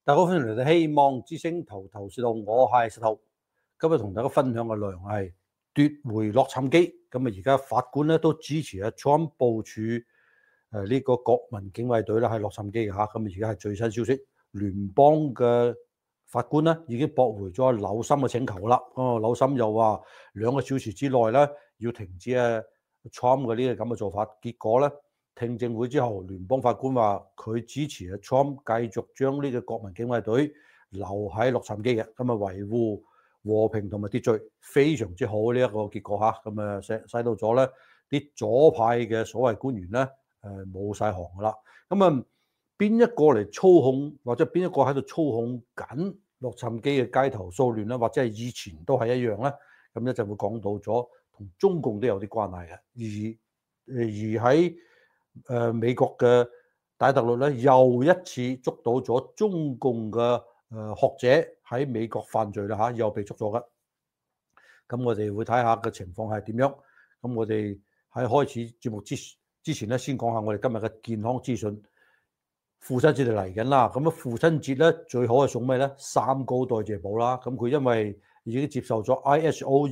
大家好，歡迎嚟到希望之星頭頭是道，我係石頭。今日同大家分享嘅內容係奪回洛杉磯。咁啊，而家法官咧都支持阿 Trump 部署呢個國民警衛隊啦喺洛杉磯嘅嚇。咁而家係最新消息，聯邦嘅法官咧已經駁回咗紐森嘅請求啦。紐森又話2個小時之內咧要停止Trump 嘅呢個咁嘅做法。結果咧，聽證會之後，聯邦法官話佢支持阿 Trump 繼續將呢個國民警衛隊留喺洛杉磯嘅，咁啊維護和平同埋秩序，非常之好呢一個結果嚇。咁啊使到咗咧啲左派嘅所謂官員咧冇晒行噶啦。咁啊邊一個嚟操控，或者邊一個喺度操控緊洛杉磯嘅街頭騷亂咧，或者係以前都係一樣咧？咁咧就會講到咗同中共都有啲關係嘅，而喺美國嘅戴特律咧，又一次捉到咗中共嘅學者喺美國犯罪啦嚇，又被捉咗嘅。咁我哋會睇下個情況係點樣。咁我哋喺開始節目之前咧，先講下我哋今日嘅健康資訊。父親節就嚟緊啦，咁啊父親節咧最好係送咩咧？3高代謝寶啦。咁佢因為已經接受咗 ISO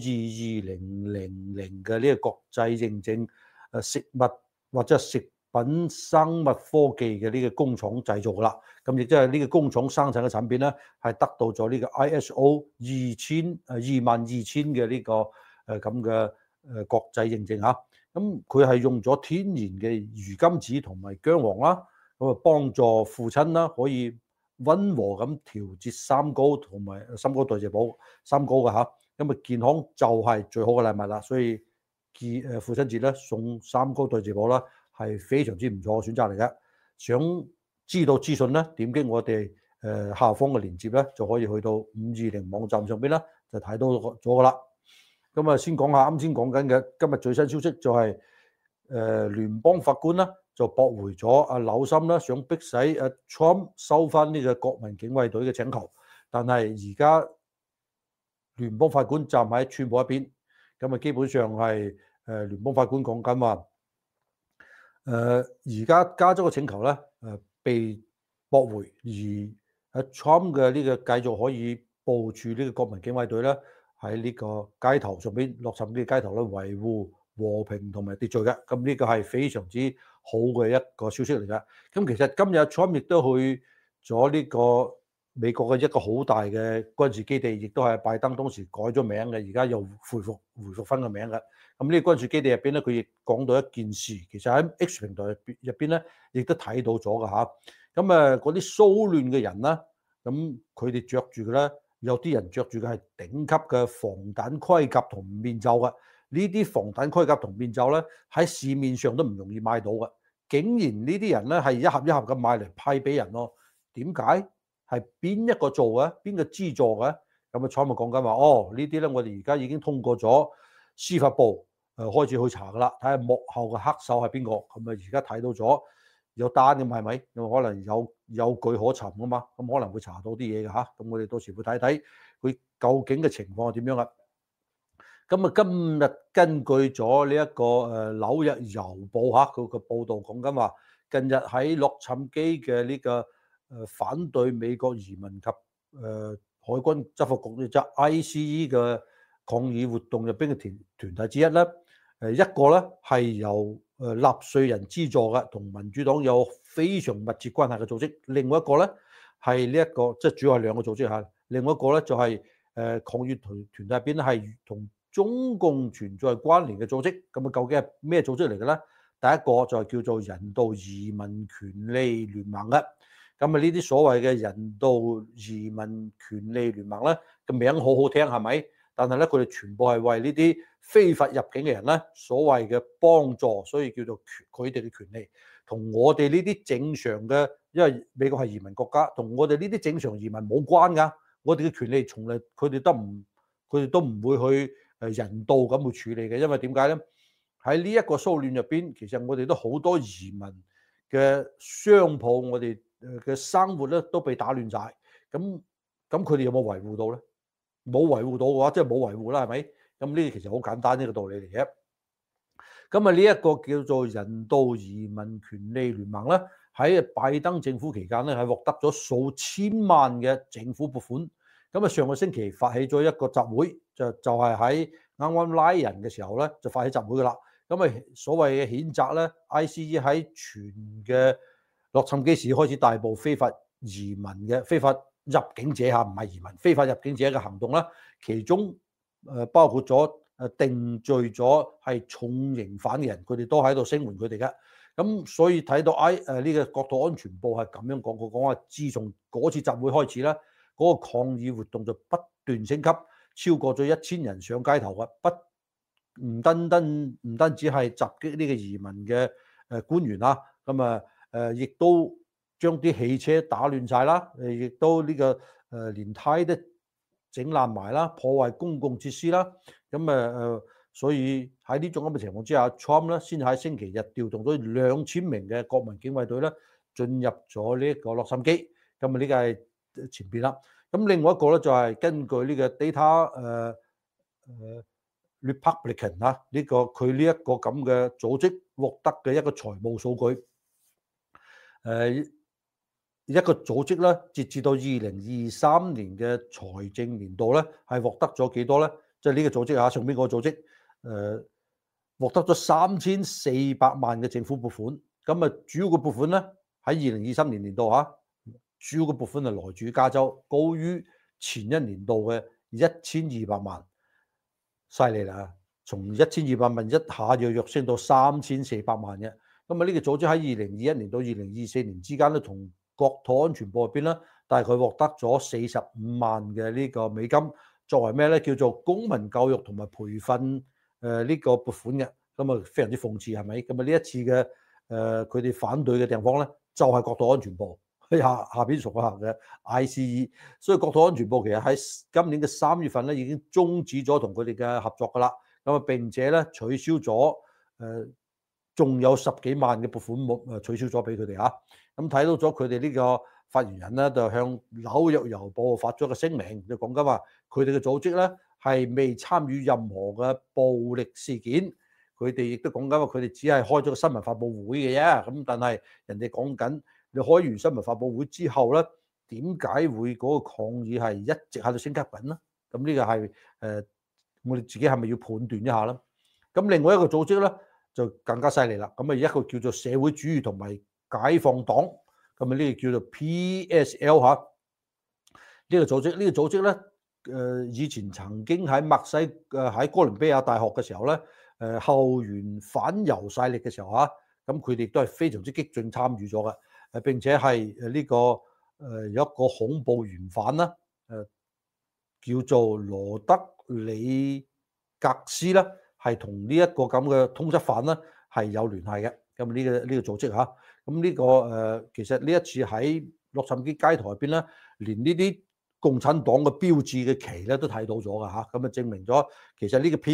22000嘅呢個國際認證，食物或者食品生物科技嘅呢個工廠製造噶啦，咁亦即係呢個工廠生產嘅產品咧，係得到咗呢個 ISO 22000嘅呢個咁嘅國際認證嚇。咁佢係用咗天然嘅魚甘子同埋薑黃啦，咁啊幫助父親啦可以溫和咁調節三高同埋三高代謝寶三高嘅嚇。咁啊健康就係最好嘅禮物啦，所以父親節咧送三高代謝寶啦，係非常之唔錯嘅選擇嚟嘅。想知道資訊咧，點擊我哋下方嘅鏈接咧，就可以去到520網站上邊啦，就睇到咗噶啦。咁啊，先講下啱先講緊嘅今日最新消息，就係聯邦法官啦，就駁回咗阿紐森啦，想逼使阿 Trump 收翻呢個國民警衛隊嘅請求，但係而家聯邦法官站喺川普一邊，咁啊基本上係聯邦法官講緊話，而家加州嘅請求咧被駁回，而阿 Trump 嘅呢個繼續可以部署呢個國民警衛隊咧喺呢個街頭上邊，洛杉磯嘅街頭咧維護和平同埋秩序嘅，咁呢個係非常之好嘅一個消息嚟嘅。咁其實今日 Trump 亦都去咗呢個美國嘅一個好大嘅軍事基地，亦都係拜登當時改咗名嘅，而家又回復翻個名嘅。咁呢個軍事基地入邊咧，佢亦講到一件事，其實喺 X 平台入邊咧，亦都睇到咗嘅嚇。咁嗰啲騷亂嘅人啦，咁佢哋着住嘅咧，有啲人着住嘅係頂級嘅防彈盔甲同面罩嘅。呢啲防彈盔甲同面罩咧，喺市面上都唔容易買到嘅。竟然呢啲人咧係一盒一盒咁買嚟派俾人咯。點解？係邊一個做嘅？邊個資助嘅？咁啊，蔡默講緊話，呢啲咧我哋而家已經通過咗司法部開始去查噶啦，睇下幕後嘅黑手係邊個。咁啊，而家睇到咗有單咁係咪？因為可能有據可尋噶嘛，咁可能會查到啲嘢嘅嚇。咁我哋到時會睇睇佢究竟嘅情況係點樣啊。咁啊，今日根據咗呢一個紐約郵報嚇佢個報導講緊話，近日喺洛杉磯嘅呢個反對美國移民及海軍執法局即係 ICE 嘅抗議活動入邊嘅團體之一咧，一個咧係由納稅人資助嘅，同民主黨有非常密切關係嘅組織；另外一個咧係呢一個即係主要係兩個組織嚇，另外一個咧就係抗議團體入邊係同中共存在關聯嘅組織。咁啊，究竟係咩組織嚟嘅咧？第一個就係叫做人道移民權利聯盟嘅。咁啊，呢啲所謂嘅人道移民權利聯盟咧，個名好好聽係咪？但係咧，佢哋全部係為呢啲非法入境嘅人咧，所謂嘅幫助，所以叫做佢哋嘅權利，同我哋呢啲正常嘅，因為美國係移民國家，同我哋呢啲正常移民冇關㗎。我哋嘅權利從來佢哋都唔會去人道咁去處理嘅，因為點解咧？喺呢一個騷亂入邊，其實我哋都好多移民嘅商鋪，我哋嘅生活咧都被打亂晒。咁佢哋有冇維護到咧？冇維護到嘅話，即係冇維護啦，係咪？咁呢啲其實好簡單呢個道理嚟嘅。咁啊，呢一個叫做人道移民權利聯盟咧， 喺拜登政府期間咧係獲得咗數千萬嘅政府撥款。咁啊上個星期發起咗一個集會，就係喺啱啱拉人嘅時候咧就發起集會噶啦。咁啊所謂嘅譴責咧 ，ICE 喺全嘅洛杉磯市開始大捕非法移民嘅非法入境者嚇，唔係移民，非法入境者嘅行動啦。其中包括咗定罪咗係重刑犯嘅人，佢哋都喺度聲援佢哋嘅。咁所以睇到呢個國土安全部係咁樣講，佢講話自從嗰次集會開始咧，嗰個抗議活動就不斷升級，超過咗1000人上街頭嘅，唔單止係襲擊呢個移民嘅官員啦，咁啊亦都將啲汽車打亂晒啦，亦都呢個連胎都整爛埋啦，破壞公共設施啦，咁所以喺呢種咁嘅情況之下 ，Trump 咧先喺星期日調動咗2000名嘅國民警衛隊咧進入咗呢一個洛杉磯，咁啊呢個係前邊啦。咁另外一個咧就係根據呢個 Data Republican 呢個佢呢一個咁嘅組織獲得嘅一個財務數據，一個組織咧截至到2023年嘅財政年度咧係獲得咗幾多咧？即係呢個組織上邊個組織獲得咗3400萬嘅政府撥款。咁啊主要嘅撥款咧喺2023年年度主要嘅撥款係來自加州，高於前一年度嘅1200萬，犀利啦！從1200萬一下就躍升到3400萬嘅。咁啊呢個組織喺2021年到2024年之間咧，同國土安全部入邊咧，但係佢獲得咗45萬嘅呢個美金，作為咩咧？叫做公民教育同埋培訓呢個撥款嘅。咁啊非常之諷刺係咪？咁啊呢一次嘅佢哋反對嘅地方咧，就係國土安全部下邊屬下嘅 ICE。所以國土安全部其實喺今年嘅3月份咧已經終止咗同佢哋嘅合作噶啦。咁啊並且咧取消咗仲有10幾萬嘅撥款取消咗俾佢哋嚇。咁睇到咗佢哋呢個發言人咧，就向紐約郵報發咗個聲明，就講緊話佢哋嘅組織咧係未參與任何嘅暴力事件。佢哋亦都講緊話佢哋只係開咗個新聞發佈會嘅啫。咁但係人哋講緊你開完新聞發佈會之後咧，點解會嗰個抗議係一直喺度升級緊咧？咁呢個係我哋自己係咪要判斷一下啦？咁另外一個組織咧就更加犀利啦。咁啊一個叫做社會主義同埋解放黨，咁啊呢個叫做 PSL 嚇。呢個組織咧以前曾經喺喺哥倫比亞大學嘅時候咧後援反猶勢力嘅時候咁佢哋都係非常之激進參與咗嘅。並且係呢個有一個恐怖嫌犯啦，叫做羅德里格斯啦，係同呢一個咁嘅通緝犯啦係有聯繫嘅。咁呢個組織咁呢個其實呢一次喺洛杉磯街頭入邊咧，連呢啲共產黨嘅標誌嘅旗咧都睇到咗㗎嚇。咁啊證明咗其實呢個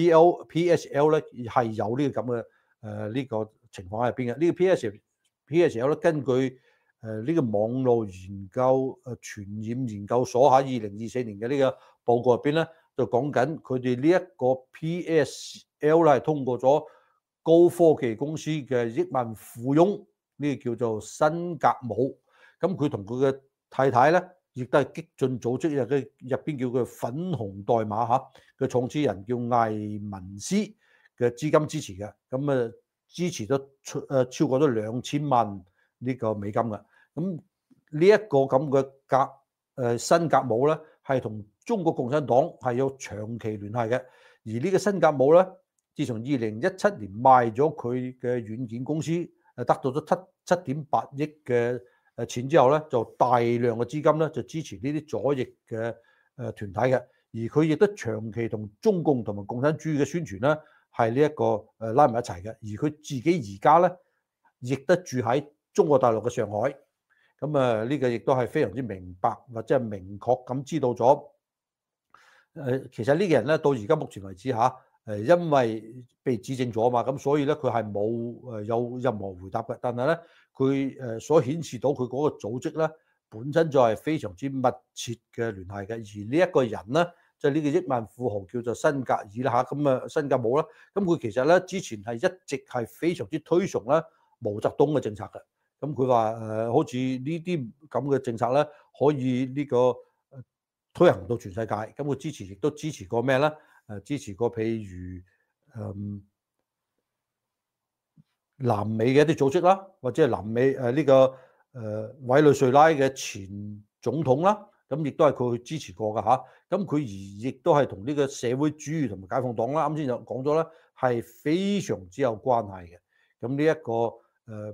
PSL 咧係有呢個咁嘅呢個情況喺入邊嘅。呢個 PSL 咧根據呢個網絡研究傳染研究所喺2024年嘅呢個報告入邊咧，就講緊佢哋呢一個 PSL 咧係通過咗高科技公司嘅億萬富翁，呢個叫做辛格姆。咁佢同佢嘅太太咧，亦都係激進組織入邊叫佢粉紅代碼嘅創始人叫艾文斯嘅資金支持嘅。咁支持咗超過咗2000萬呢個美金嘅。咁呢一個咁嘅辛格姆咧，係同中國共產黨係有長期聯繫嘅。而呢個辛格姆咧，自從2017年賣咗佢嘅軟件公司，得到咗7.8億嘅錢之後咧，就大量嘅資金咧就支持呢啲左翼嘅團體嘅。而佢亦都長期同中共同埋共產主義嘅宣傳咧係呢一個拉埋一齊嘅。而佢自己而家咧亦都住喺中國大陸嘅上海。咁呢個亦都係非常之明白或者係明確咁知道咗。其實呢個人咧到而家目前為止因為被指證咗嘛，咁所以咧佢係冇有任何回答嘅。但係咧佢所顯示到佢嗰個組織咧本身就係非常之密切嘅聯繫嘅。而呢一個人咧，即係呢個億萬富豪叫做辛格爾啦咁辛格姆啦，咁佢其實咧之前係一直係非常之推崇咧毛澤東嘅政策嘅。 咁佢話好似呢啲咁嘅政策咧，可以呢個推行到全世界。咁佢亦都支持過咩咧？支持過譬如南美嘅一啲組織啦，或者係南美呢個委內瑞拉嘅前總統啦，咁亦都係佢支持過㗎嚇。咁佢亦都係同呢個社會主義同埋解放黨啦，啱先就講咗啦，係非常之有關係嘅。咁呢一個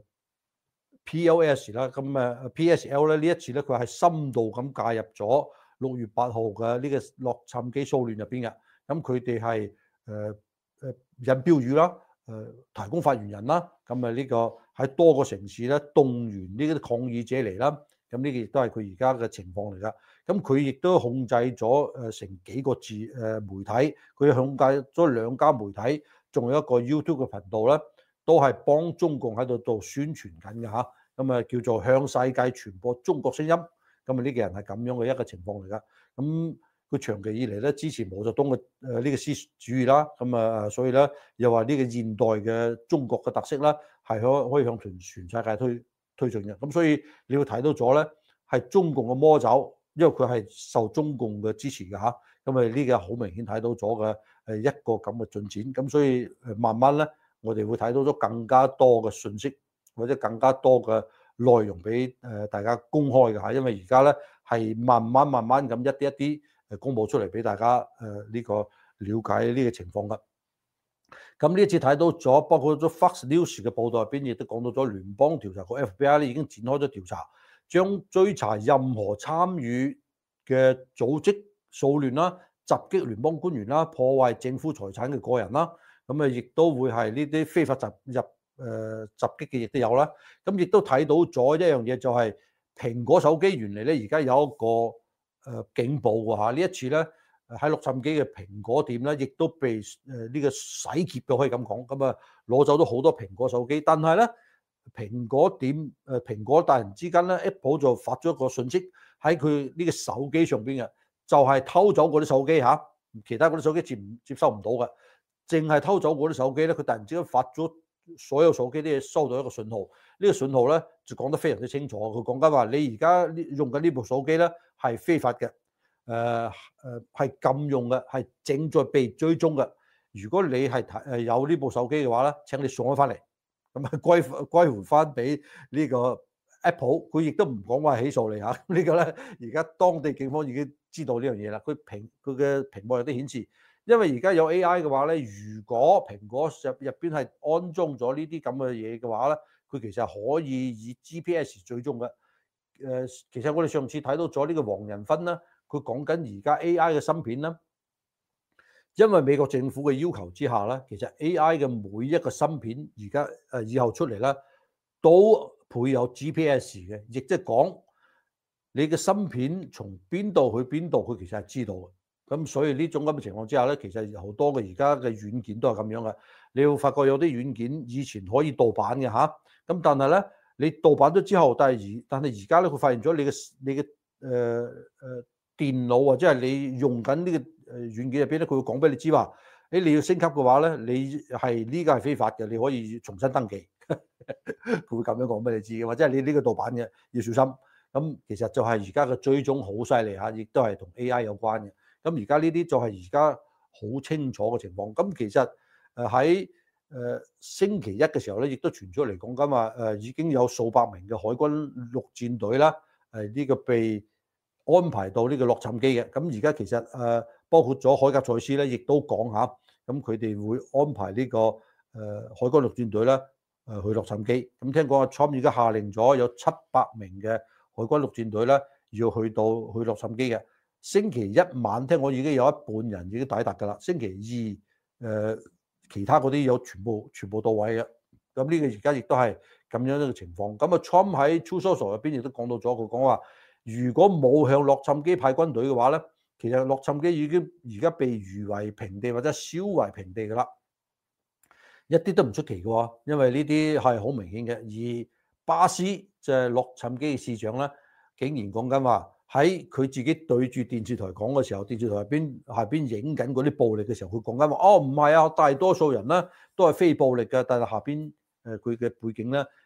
PLS 啦，咁PSL 咧呢一次咧，佢係深度咁介入咗6月8號嘅呢個洛杉磯騷亂入邊嘅。咁佢哋係印標語啦，提供發言人啦，咁呢個喺多個城市咧動員呢啲抗議者嚟啦。咁呢個亦都係佢而家嘅情況嚟㗎。咁佢亦都控制咗成幾個媒體，佢控制咗2家媒體，仲有一個 YouTube 嘅頻道咧，都係幫中共喺度宣傳緊嘅嚇。咁叫做向世界傳播中國聲音。咁呢個人係咁樣嘅一個情況嚟㗎。咁佢長期以嚟咧支持毛澤東嘅呢個思想主義啦。咁所以咧又話呢個現代嘅中國嘅特色啦，係可以向全世界推進嘅。咁所以你會睇到咗咧，係中共嘅魔爪，因為佢係受中共嘅支持嘅嚇。咁呢個好明顯睇到咗嘅一個咁嘅進展。咁所以慢慢咧，我哋會睇到咗更加多嘅信息，或者更加多嘅內容俾大家公開嘅嚇。因為而家咧係慢慢咁一啲一啲公佈出嚟俾大家呢個了解呢個情況㗎。咁呢一次睇到咗，包括咗 Fox News 嘅報道入邊，亦都講到咗聯邦調查局 FBI 咧已經展開咗調查，將追查任何參與嘅組織騷亂啦、襲擊聯邦官員啦、破壞政府財產嘅個人啦。咁亦都會係呢啲非法襲擊嘅，亦都有啦。咁亦都睇到咗一樣嘢，就係蘋果手機原嚟咧而家有一個警報㗎嚇。呢一次咧喺洛杉磯嘅蘋果店咧，亦都被呢個洗劫嘅，可以咁講。咁攞走咗好多蘋果手機，但係咧蘋果店蘋果大人之間咧 ，Apple 就發咗一個訊息喺佢呢個手機上邊嘅，就係偷走嗰啲手機嚇，其他嗰啲手機接收唔到嘅。淨係偷走嗰啲手機咧，佢突然之間發咗所有手機啲嘢收到一個信號，呢個信號咧就講得非常之清楚。佢講緊話：你而家用緊呢部手機咧係非法嘅，係禁用嘅，係正在被追蹤嘅。如果你係有呢部手機嘅話咧，請你送咗翻嚟，咁歸還翻俾呢個 Apple。佢亦都唔講話起訴你嚇。呢個咧而家當地警方已經知道呢樣嘢啦。佢嘅屏幕有啲顯示。因為而家有 AI 嘅話咧，如果蘋果入邊係安裝咗呢啲咁嘅嘢嘅話咧，佢其實可以以 GPS 追蹤嘅。其實我哋上次睇到咗呢個黃仁勳啦，佢講緊而家 AI 嘅芯片啦，因為美國政府嘅要求之下咧，其實 AI 嘅每一個芯片而家以後出嚟咧，都配有 GPS 嘅，亦即係講你嘅芯片從邊度去邊度，佢其實係知道嘅。咁所以呢種咁嘅情況之下咧，其實好多嘅而家嘅軟件都係咁樣嘅。你會發覺有啲軟件以前可以盜版嘅嚇，咁但係咧你盜版咗之後，但係而家咧佢發現咗你嘅電腦或者係你用緊呢個軟件入邊咧，佢會講俾你知話，你要升級嘅話咧，你係呢個係非法嘅，你可以重新登記。佢會咁樣講俾你知嘅，或者係你呢個盜版嘅要小心。咁其實就係而家嘅追蹤好犀利嚇，亦都係同 AI 有關嘅。咁而家呢啲就係而家好清楚嘅情況。咁其實喺星期一嘅時候咧，亦都傳出嚟講緊話已經有數百名嘅海軍陸戰隊啦，呢個被安排到呢個洛杉磯嘅。咁而家其實包括咗海格賽斯咧，亦都講下，咁佢哋會安排呢個海軍陸戰隊啦去洛杉磯。咁聽講阿 Trump 而家下令咗有700名嘅海軍陸戰隊咧要去洛杉磯嘅。星期一晚聽講已經有一半人已經抵達㗎啦。星期二其他嗰啲有全部到位嘅。咁呢個而家亦都係咁樣一個情況。咁Trump 喺 Truth Social 入邊亦都講到咗，佢講話如果冇向洛杉磯派軍隊嘅話咧，其實洛杉磯已經而家被夷為平地或者燒為平地㗎啦，一啲都唔出奇嘅喎，因為呢啲係好明顯嘅。而巴斯就係洛杉磯嘅市長咧，竟然講緊話喺佢自己對住電視台講嘅時候，電視台下邊影緊嗰啲暴力嘅時候，佢講緊話哦唔係啊，大多數人咧都係非暴力嘅，但係下邊佢嘅背景咧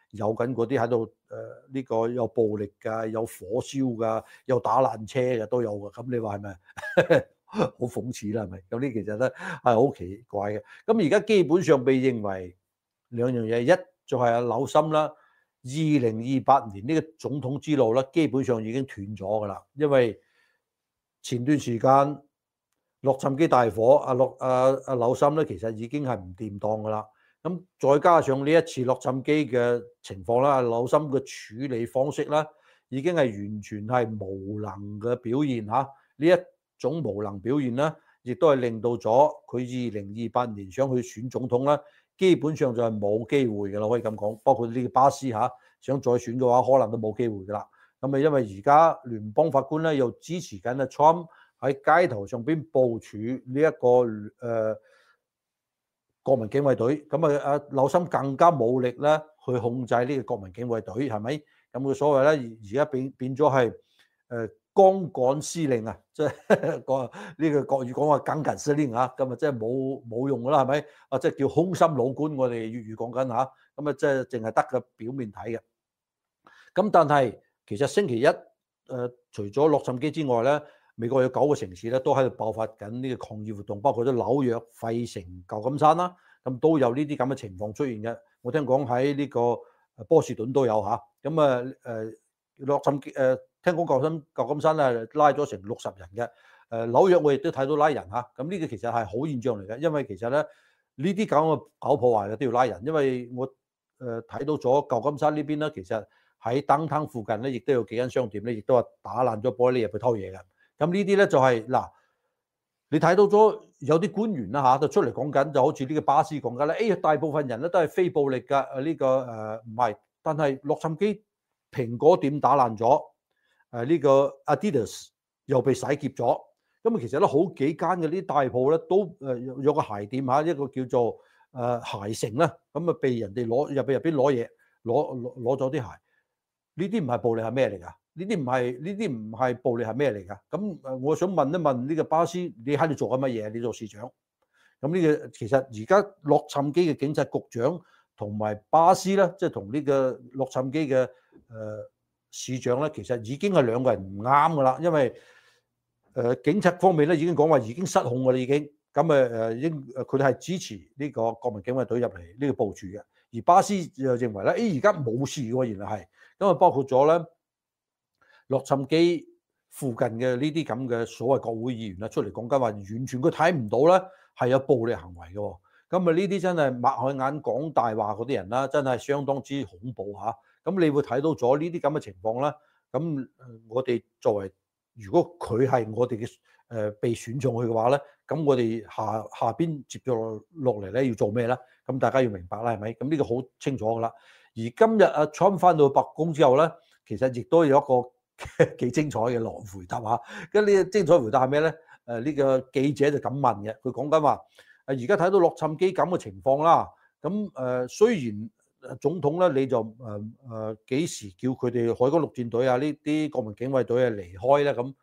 有緊嗰啲喺度呢個有暴力㗎，有火燒㗎，有打爛車嘅都有㗎。咁你話係咪好諷刺啦？係咪？咁呢其實咧係好奇怪嘅。咁而家基本上被認為兩樣嘢，一就係阿紐森啦。2028年呢個總統之路咧，基本上已經斷咗㗎啦，因為前段時間洛杉磯大火，阿紐森咧其實已經係唔掂當㗎啦。咁再加上呢一次洛杉磯嘅情況啦，紐森嘅處理方式啦，已經係完全係無能嘅表現嚇。呢一種無能表現咧，亦都係令到咗佢2028年想去選總統啦，基本上就係冇機會㗎啦，可以咁講。包括呢個巴斯嚇，想再選嘅話，可能都冇機會㗎啦。咁啊，因為而家聯邦法官咧又支持緊阿 Trump 喺街頭上邊部署呢一個國民警衛隊，咁啊阿紐森更加冇力咧去控制呢個國民警衛隊，係咪？咁佢所謂咧而家變咗係光桿司令啊，即係個呢個國語講話緊急司令啊，咁啊即係冇用㗎啦，係咪？啊即係叫空心老官，我哋粵語講緊嚇，咁啊即係淨係得個表面睇嘅。咁但係其實星期一除咗洛杉磯之外咧，美國有9個城市咧都喺度爆發緊呢個抗議活動，包括咗紐約、費城、舊金山啦，咁都有呢啲咁嘅情況出現嘅。我聽講喺呢個波士頓都有嚇，咁洛杉磯聽講舊金山咧拉咗成60人嘅，紐約我亦都睇到拉人嚇，咁呢個其實係好現象嚟嘅，因為其實咧呢啲咁嘅搞破壞嘅都要拉人，因為我睇到咗舊金山呢邊咧，其實喺downtown附近咧，亦都有幾間商店咧，亦都係打爛咗玻璃入去偷嘢嘅。咁呢啲咧就係嗱，你睇到咗有啲官員啦嚇，就出嚟講緊，就好似呢個巴斯講緊咧，大部分人咧都係非暴力㗎，呢個唔係，但係洛杉磯蘋果店打爛咗，呢個 Adidas 又被洗劫咗，咁啊其實咧好幾間嘅啲大鋪咧都有個鞋店嚇，一個叫做鞋城啦，咁啊被人哋入邊攞嘢，攞咗啲鞋，呢啲唔係暴力係咩嚟㗎？呢啲唔係暴力係咩嚟㗎？咁我想問一問呢個巴斯，你喺度做緊乜嘢？你做市長？咁呢個其實而家洛杉磯嘅警察局長同埋巴斯咧，即係同呢個洛杉磯嘅市長咧，其實已經係兩個人唔啱㗎啦，因為警察方面咧已經講話已經失控㗎啦，已經咁佢哋係支持呢個國民警衛隊入嚟呢個部署嘅，而巴斯就認為咧，而家冇事喎，原來係咁啊，包括咗咧洛杉磯附近嘅呢啲咁嘅所謂國會議員啦，出嚟講緊話，完全佢睇唔到咧係有暴力行為嘅喎，咁啊呢啲真係擘開眼講大話嗰啲人啦，真係相當之恐怖嚇。咁你會睇到咗呢啲咁嘅情況啦。咁我哋作為如果佢係我哋嘅被選上去嘅話咧，咁我哋下邊接咗落嚟咧要做咩咧？咁大家要明白啦，係咪？咁呢個好清楚噶啦。而今日阿 Trump 翻到白宮之後咧，其實亦都有一個幾精彩嘅回答嚇。咁呢個精彩回答係咩咧？呢個記者就咁問嘅，佢講緊話而家睇到洛杉磯咁嘅情況啦。咁雖然總統咧，你就幾時叫佢哋海軍陸戰隊啊？呢啲國民警衛隊啊離開咧？咁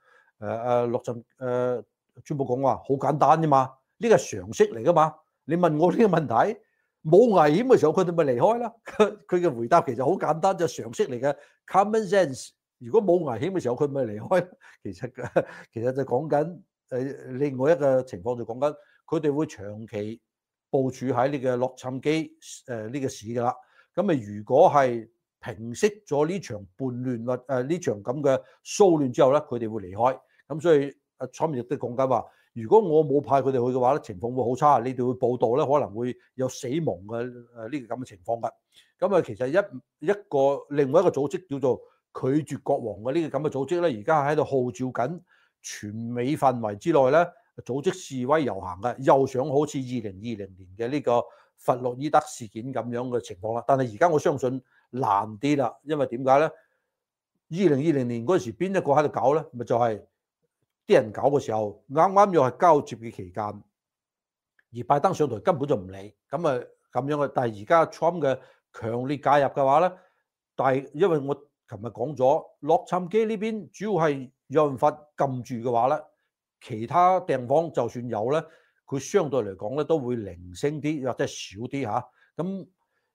川普講話好簡單啫嘛，呢個係常識嚟噶嘛。你問我呢個問題，冇危險嘅時候佢哋咪離開啦。佢嘅回答其實好簡單，就常識嚟嘅 common sense。如果冇危險嘅時候佢咪離開。其實就講緊另外一個情況，就講緊佢哋會長期部署喺呢個洛杉磯呢個市噶啦。咁如果係平息咗呢場叛亂或呢場咁嘅騷亂之後咧，佢哋會離開。咁所以阿 Trump 亦都講緊話，如果我冇派佢哋去嘅話咧，情況會好差。你哋會報道咧，可能會有死亡嘅呢個咁嘅情況㗎。咁其實另外一個組織叫做拒絕國王嘅呢個咁嘅組織咧，而家喺度號召緊全美範圍之內咧組織示威遊行嘅，又想好似2020年嘅呢個弗洛伊德事件咁樣嘅情況啦。但係而家我相信難啲啦，因為點解咧？2020年嗰陣時邊一個喺度搞咧？咪就係啲人搞嘅時候，啱啱又係交接嘅期間，而拜登上台根本就唔理，咁樣嘅。但係而家 Trump 嘅強烈介入嘅話咧，但係因為我琴日講咗，洛杉磯呢邊主要係有辦法撳住嘅話咧，其他地方就算有咧，佢相對嚟講咧都會零星啲或者少啲嚇。咁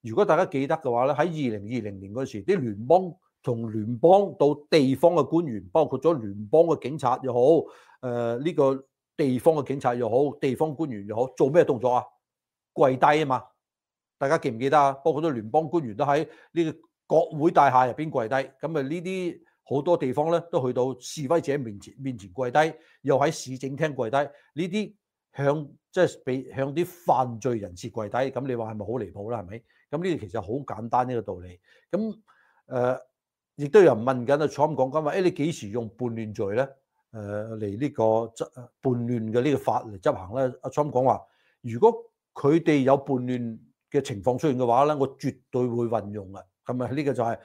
如果大家記得嘅話咧，喺2020年嗰時，啲聯邦從聯邦到地方嘅官員，包括咗聯邦嘅警察又好，呢個地方嘅警察又好，地方官員又好，做咩動作啊？跪低啊嘛！大家記唔記得啊？包括咗聯邦官員都喺呢個國會大廈入邊跪低，咁啊呢啲好多地方咧都去到示威者面前跪低，又喺市政廳跪低，呢啲即係俾向啲犯罪人士跪低，咁你話係咪好離譜啦？係咪？咁呢個其實好簡單呢個道理。咁亦都有人問緊啊，Trump講緊話，你幾時用叛亂罪咧？嚟呢個叛亂嘅呢個法嚟執行咧？阿 Trump 講話，如果佢哋有叛亂嘅情況出現嘅話咧，我絕對會運用嘅。咁啊，呢個就係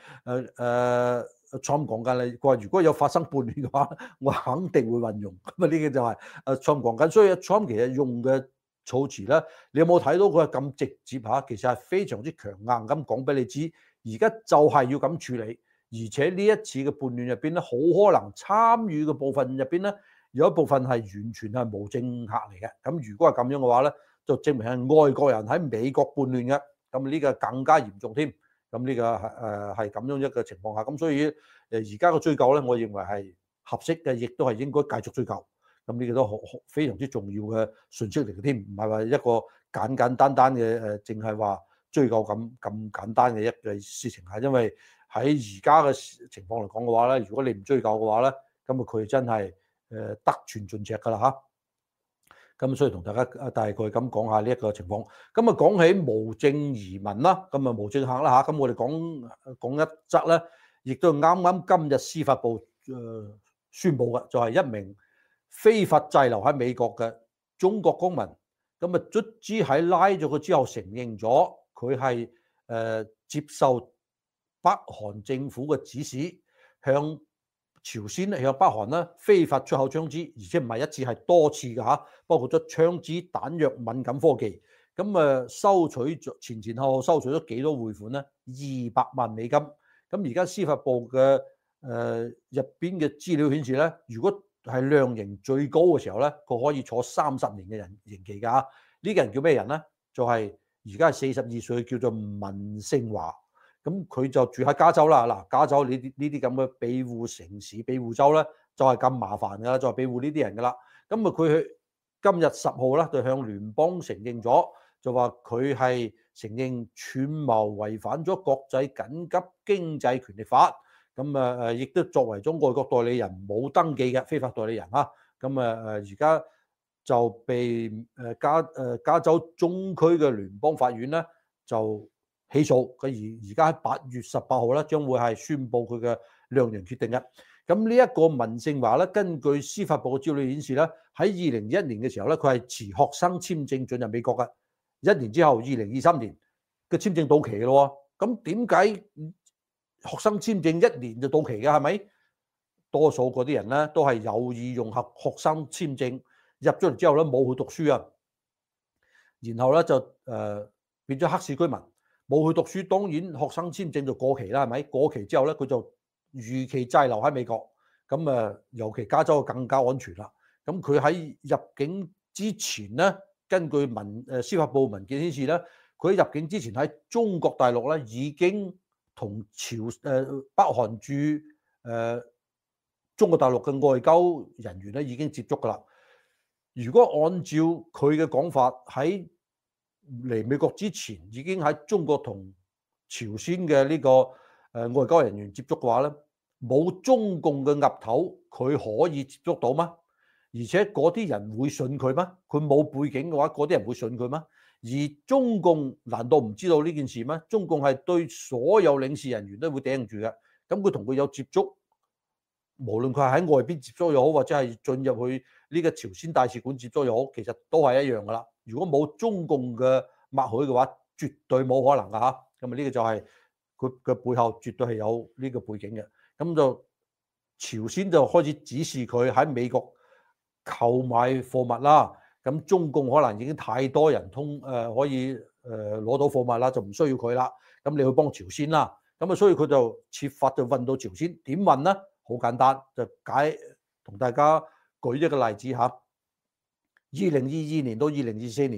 Trump 講緊咧，佢話如果有發生叛亂嘅話，我肯定會運用。咁啊，呢個就係Trump 講緊。所以 Trump 其實用嘅措辭咧，你有冇睇到佢係咁直接嚇？其實係非常之強硬咁講俾你知，而家就係要咁處理。而且呢一次嘅叛亂入邊咧，好可能參與嘅部分入邊咧，有一部分係完全係無政客嚟嘅。咁如果係咁樣嘅話咧，就證明係外國人喺美國叛亂嘅。咁呢個更加嚴重添。咁呢個係咁樣一個情況下，咁所以而家嘅追究咧，我認為係合適嘅，亦都係應該繼續追究。咁呢個都非常之重要嘅訊息嚟嘅添，唔係話一個簡單嘅淨係話追究咁簡單嘅一個事情嚇。因為喺而家嘅情況嚟講嘅話咧，如果你唔追究嘅話咧，咁啊佢真係得寸進尺㗎啦嚇。咁所以同大家大概咁講下呢一個情況。咁啊講起無證移民啦，咁啊無證客啦嚇。咁我哋講一則咧，亦都啱啱今日司法部宣布嘅，就係一名非法滯留喺美國嘅中國公民。咁啊卒之喺拉咗佢之後，承認咗佢係接受北韓政府嘅指使，向朝鮮向北韓咧非法出口槍支，而且唔係一次，係多次嘅嚇，包括咗槍支彈藥敏感科技。咁收取前後收取咗幾多匯款咧？200萬美金。咁而家司法部嘅入邊嘅資料顯示咧，如果係量刑最高嘅時候咧，佢可以坐30年嘅刑期㗎。呢個人叫咩人咧？就係而家係42歲，叫做文勝華。咁佢就住喺加州啦。嗱，加州呢啲咁嘅庇護城市、庇護州咧，就係咁麻煩㗎啦，就係庇護呢啲人㗎啦。咁佢今日10號咧就向聯邦承認咗，就話佢係承認串謀違反咗國際緊急經濟權力法。咁亦都作為咗外國代理人冇登記嘅非法代理人嚇。咁而家就被加州中區嘅聯邦法院咧就起訴佢，而家喺8月18號咧將會係宣布佢嘅量刑決定嘅。咁呢一個文勝華咧，根據司法部嘅資料顯示咧，喺2021年嘅時候咧，佢係持學生簽證進入美國嘅。1年之後，2023年嘅簽證到期咯。咁點解學生簽證1年就到期嘅？係咪？多數嗰啲人咧都係有意用學生簽證入咗嚟之後咧冇去讀書啊，然後咧就變咗黑市居民。冇去讀書，當然學生簽證就過期啦，係咪？過期之後咧，佢就如期滯留喺美國。咁尤其加州更加安全啦。咁佢喺入境之前咧，根據司法部文件顯示咧，佢喺入境之前喺中國大陸咧已經同北韓駐中國大陸嘅外交人員咧已經接觸㗎啦。如果按照佢嘅講法，喺嚟美國之前已經喺中國同朝鮮嘅呢個外交人員接觸嘅話咧，冇中共嘅岌頭，佢可以接觸到嗎？而且嗰啲人會信佢嗎？佢冇背景嘅話，嗰啲人會信佢嗎？而中共難道唔知道呢件事咩？中共係對所有領事人員都會盯住嘅。咁佢同佢有接觸，無論佢係喺外邊接觸又好，或者係進入去呢個朝鮮大使館接觸又好，其實都係一樣噶啦。如果冇中共嘅默許嘅話，絕對冇可能噶嚇。咁啊呢個就係佢嘅背後絕對係有呢個背景嘅。咁就朝鮮就開始指示佢喺美國購買貨物啦。咁中共可能已經太多人可以攞到貨物啦，就唔需要佢啦。咁你去幫朝鮮啦。咁所以佢就設法就運到朝鮮。點運呢？好簡單，就同大家舉一個例子嚇。2022年到2024年，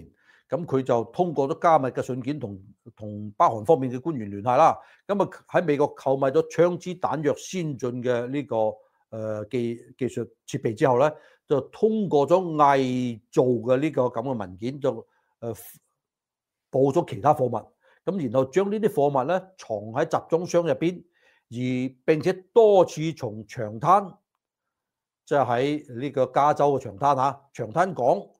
咁佢就通過咗加密嘅信件同北韓方面嘅官員聯繫啦。咁啊喺美國購買咗槍支彈藥先進嘅呢個技術設備之後咧，就通過咗偽造嘅呢個咁嘅文件，就報咗其他貨物。咁然後將呢啲貨物咧藏喺集裝箱入邊，而並且多次從長灘，即係喺呢個加州嘅長灘嚇，長灘港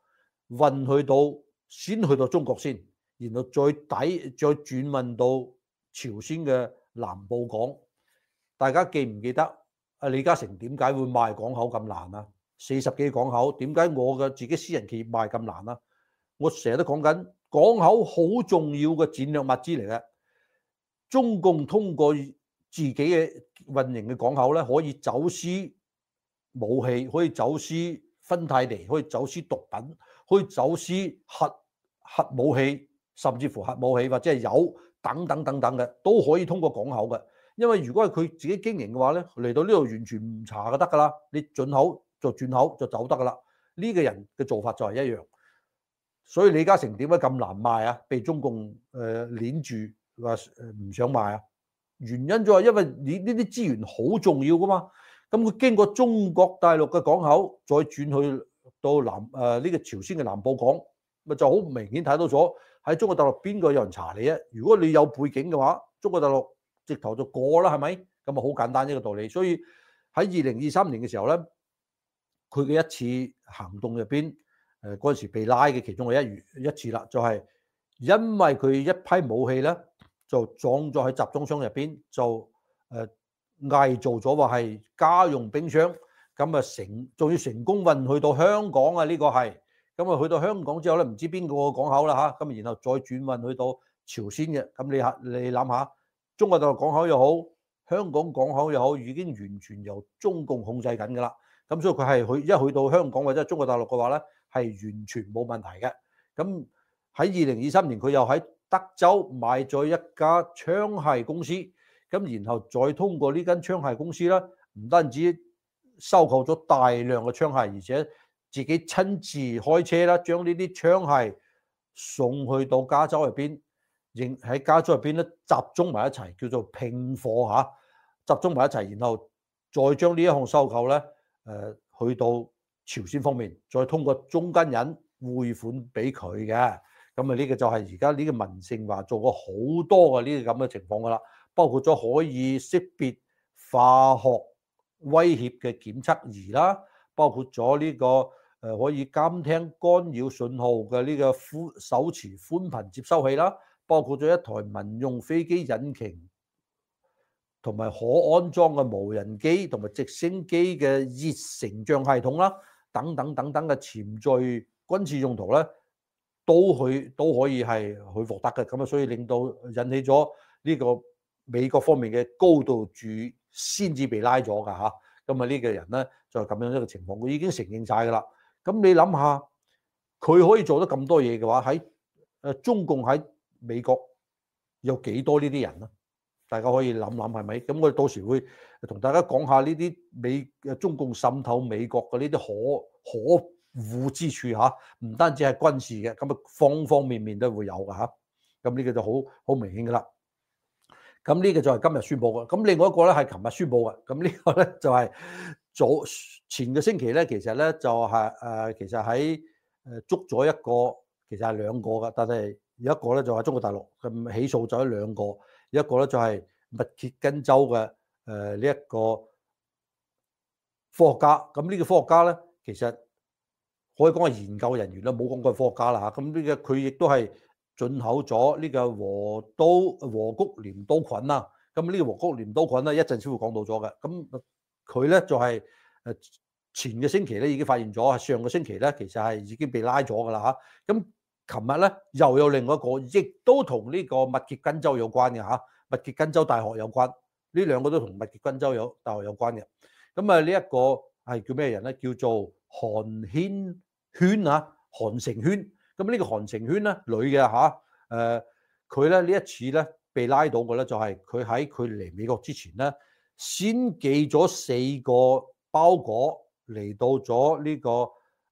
先去到中國先，然後再轉運到朝鮮嘅南部港。大家記唔記得李嘉誠點解會賣港口咁難啊？40幾港口，點解我嘅自己私人企業賣咁難啊？我成日都講緊港口好重要嘅戰略物資嚟嘅。中共通過自己嘅運營嘅港口咧，可以走私武器，可以走私芬太尼，可以走私毒品，可以走私核武器，甚至乎核武器或者係鈾等等等等嘅，都可以通過港口嘅。因為如果係佢自己經營嘅話咧，嚟到呢度完全唔查就得㗎啦，你進口就轉口就走得㗎啦。呢個人嘅做法就係一樣。所以李嘉誠點解咁難賣啊？被中共鏈住話唔想賣啊？原因就係因為你呢啲資源好重要㗎嘛。咁佢經過中國大陸嘅港口，再轉去到呢個朝鮮嘅南部港，咪就好明顯睇到咗喺中國大陸邊個有人查你啊？如果你有背景嘅話，中國大陸直頭就過啦，係咪？咁啊好簡單一個道理。所以喺2023年嘅時候咧，佢嘅一次行動入邊，嗰陣時被拉嘅其中嘅一次啦，就係因為佢一批武器咧就裝咗喺集裝箱入邊，就偽造咗話係家用冰箱，咁啊仲要成功運去到香港啊！呢個係咁啊，去到香港之後咧，唔知邊個港口啦嚇，咁然後再轉運去到朝鮮嘅。咁你諗下，中國大陸港口又好，香港港口又好，已經完全由中共控制緊㗎啦。咁所以佢係一去到香港或者中國大陸嘅話咧，係完全冇問題嘅。咁喺2023年，佢又喺德州買咗一家槍械公司。咁然後再通過呢間槍械公司咧，唔單止收購咗大量嘅槍械，而且自己親自開車啦，將呢啲槍械送去到加州入邊，喺加州入邊咧集中埋一齊，叫做拼貨嚇，集中埋一齊，然後再將呢一項收購咧，去到朝鮮方面，再通過中間人匯款俾佢嘅。咁啊，呢個就係而家呢個民盛華做過好多嘅呢啲咁嘅情況噶啦。包括咗可以識別化學威脅嘅檢測儀啦，包括咗呢個可以監聽干擾信號嘅呢個手持寬頻接收器啦，包括咗一台民用飛機引擎同埋可安裝嘅無人機同埋直升機嘅熱成像系統啦，等等等等嘅潛在軍事用途咧，都可以係去獲得嘅。咁啊，所以令到引起咗呢個美國方面嘅高度注意，先至被拉咗㗎嚇。咁啊呢個人咧就係咁樣一個情況，佢已經承認晒㗎啦。咁你諗下，佢可以做得咁多嘢嘅話，喺中共喺美國有幾多呢啲人咧？大家可以諗諗係咪？咁我哋到時會同大家講下呢啲中共滲透美國嘅呢啲可惡之處嚇，唔單止係軍事嘅，咁啊方方面面都會有㗎嚇。咁呢個就好明顯㗎啦。咁呢個就係今日宣佈嘅，咁另外一個咧係琴日宣佈嘅，咁呢個咧就係前個星期咧，其實咧就係其實喺捉咗一個，其實係兩個嘅，但係有一個咧就係中國大陸咁起訴咗兩個，一個咧就係密歇根州嘅呢一個科學家，咁呢個科學家咧其實可以講係研究人員啦，冇講過科學家啦嚇，咁呢個佢亦都係進口咗呢個禾谷鐮刀菌啦，咁呢個禾谷鐮刀菌咧一陣先會講到咗嘅。咁佢咧就係前個星期咧已經發現咗，上個星期咧其實係已經被拉咗㗎啦嚇。咁琴日咧又有另外一個，亦都同呢個密歇根州有關嘅嚇，密歇根州大學有關，呢兩個都同密歇根州大學有關嘅。咁啊呢一個係叫咩人咧？叫做韓軒軒啊，韓成軒。咁呢個韓成軒咧，女嘅嚇，佢咧呢一次咧被拉到嘅咧，就係佢喺佢嚟美國之前咧，先寄咗4個包裹嚟到咗呢個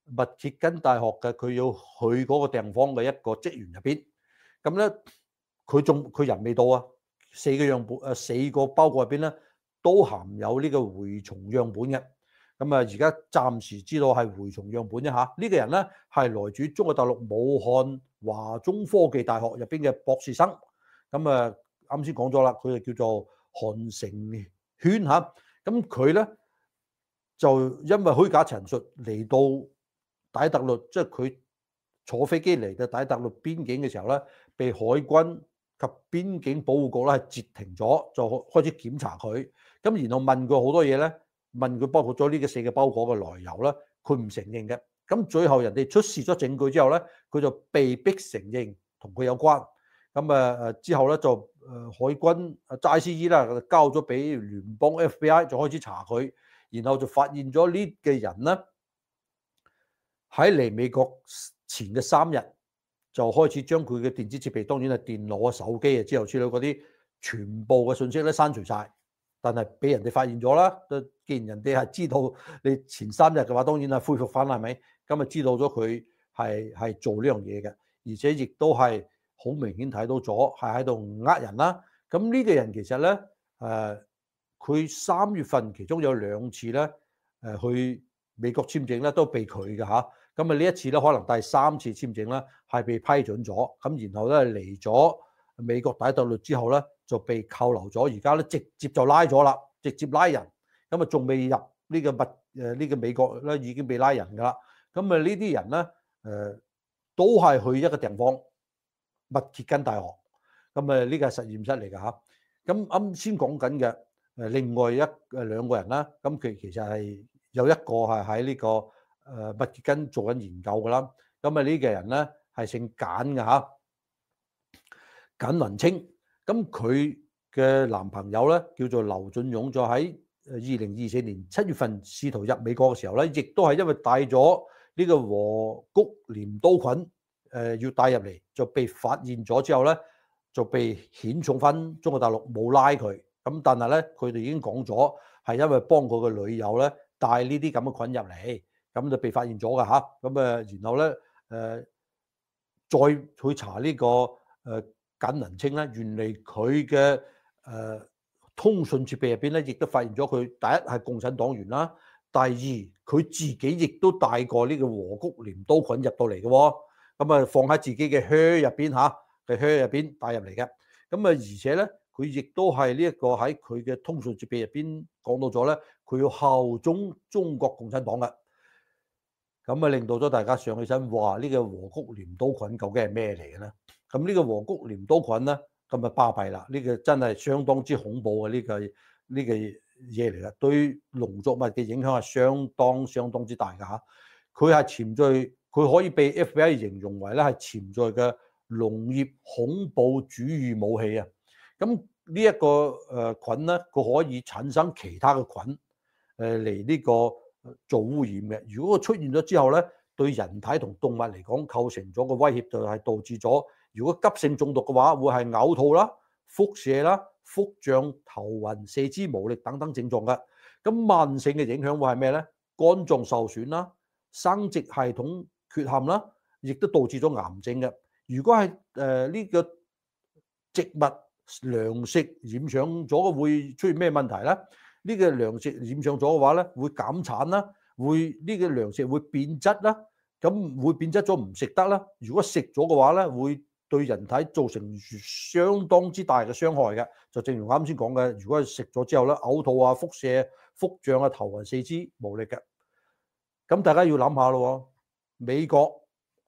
密歇根大學嘅，佢要去嗰個地方嘅一個職員入邊，咁咧佢人未到啊，四個包裹入邊咧都含有呢個蛔蟲樣本嘅。咁啊，而家暫時知道係蛔蟲樣本啫嚇。呢個人咧係來自中國大陸武漢華中科技大學入邊嘅博士生。咁啊，啱先講咗啦，佢就叫做韓成軒嚇。咁佢咧就因為虛假陳述嚟到底特律，即係佢坐飛機嚟到底特律邊境嘅時候咧，被海軍及邊境保護局咧係截停咗，就開始檢查佢。咁然後問佢好多嘢咧。問佢包括咗呢個4個包裹嘅來由咧，佢唔承認嘅。咁最後人哋出示咗證據之後咧，佢就被逼承認同佢有關。咁之後咧就海軍齋 CE 啦，交咗俾聯邦 FBI 就開始查佢，然後就發現咗呢個人咧喺嚟美國前嘅3日就開始將佢嘅電子設備，當然係電腦啊、手機啊之後處理嗰啲全部嘅信息咧刪除晒。但係俾人哋發現咗啦，既然人哋係知道你前3日嘅話，當然係恢復翻啦，係咪？咁啊知道咗佢係做呢樣嘢嘅，而且亦都係好明顯睇到咗係喺度呃人啦。咁呢個人其實咧佢3月份其中有2次咧去美國簽證咧都被拒嘅嚇。咁啊呢一次咧可能第3次簽證咧係被批准咗，咁然後咧嚟咗美國底特律之後咧，就被扣留咗，而家咧直接就拉咗啦，直接拉人。咁啊，仲未入呢個呢個美國咧，已經被拉人噶啦。咁啊，呢啲人咧都係去一個地方，密歇根大學。咁啊，呢個係實驗室嚟㗎嚇。咁啱先講緊嘅另外2個人啦，咁佢其實係有一個係喺呢個密歇根做緊研究㗎啦。咁啊，呢個人咧係姓簡㗎嚇。簡雲清，咁佢嘅男朋友咧叫做劉俊勇，就喺2024年7月份試圖入美國嘅時候咧，亦都係因為帶咗呢個禾谷鐮刀菌，要帶入嚟，就被發現咗之後咧，就被遣送翻中國大陸，冇拉佢。咁但係咧，佢哋已經講咗係因為幫佢個女友咧帶呢啲咁嘅菌入嚟，咁就被發現咗㗎嚇。咁然後咧再去查呢個簡能清咧，原嚟佢嘅通訊設備入邊咧，亦都發現咗佢第一係共產黨員啦，第二佢自己亦都帶過呢個禾谷鐮刀菌入到嚟嘅喎，咁啊放喺自己嘅靴入邊嚇，嘅靴入邊帶入嚟嘅，咁啊而且咧佢亦都係呢一個喺佢嘅通訊設備入邊講到咗咧，佢要效忠中國共產黨嘅，咁啊令到咗大家上起身，哇！呢個禾谷鐮刀菌究竟係咩嚟嘅咧？咁呢個禾谷鐮刀菌咧，咁啊巴閉啦！呢個真係相當之恐怖嘅呢個嘢嚟嘅，對農作物嘅影響係相當之大㗎嚇。佢係潛在，佢可以被 FBI 形容為咧係潛在嘅農業恐怖主義武器啊！咁呢一個菌咧，佢可以產生其他嘅菌嚟呢個做污染嘅。如果佢出現咗之後咧，對人體同動物嚟講構成咗個威脅，就係導致咗。如果急性中毒嘅話，會係嘔吐啦、腹瀉啦、腹脹、頭暈、四肢無力等等症狀嘅。咁慢性嘅影響會係咩咧？肝臟受損啦、生殖系統缺陷啦，亦都導致咗癌症嘅。如果係呢個植物糧食染上咗，會出現咩問題咧？呢個糧食染上咗嘅話咧，會減產啦，會呢個糧食會變質啦，咁會變質咗唔食得啦。如果食咗嘅話咧，會對人體造成相當之大嘅傷害嘅，就正如啱先講嘅，如果係食咗之後咧，嘔吐啊、腹瀉、腹脹啊、頭暈、四肢無力嘅，咁大家要諗下咯。美國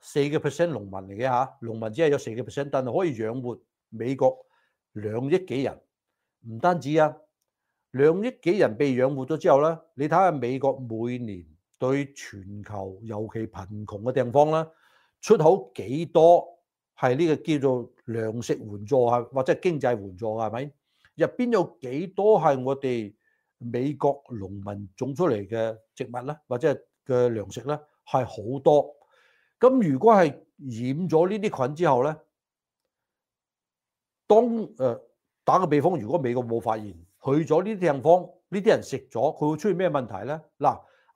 4% 農民嚟嘅嚇，農民只係有4%，但係可以養活美國2億幾人，唔單止啊，2億幾人被養活咗之後咧，你睇下美國每年對全球尤其貧窮嘅地方啦，出口幾多？係呢個叫做糧食援助啊，或者係經濟援助啊，係咪？入邊有幾多係我哋美國農民種出嚟嘅植物咧，或者係嘅糧食咧，係好多。咁如果係染咗呢啲菌之後咧，當打個比方，如果美國冇發現去咗呢啲地方，呢啲人食咗，佢會出現咩問題咧？嗱，